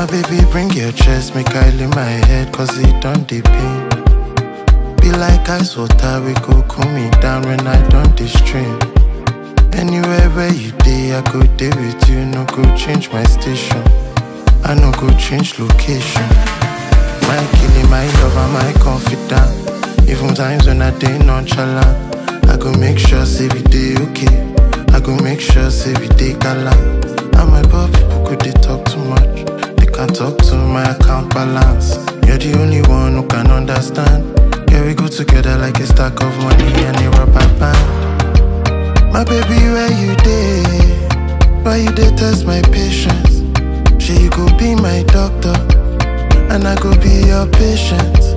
baby, bring your chest, make I lay my head, cause it don't dey pain. Be like ice water, we go cool me down when I don't stream. Anywhere where you dey, I go dey with you, no go change my station. I no go change location. My killing, my lover, my confidant. Even times when I dey nonchalant, I go make sure say we dey okay. I go make sure say we dey galant. And my poor people could they talk too much. They can't talk to my account balance. You're the only one who can understand. Yeah, we go together like a stack of money and a rubber band. My baby, where you dey? Why you dey test my patience? She you go be my doctor, and I go be your patient.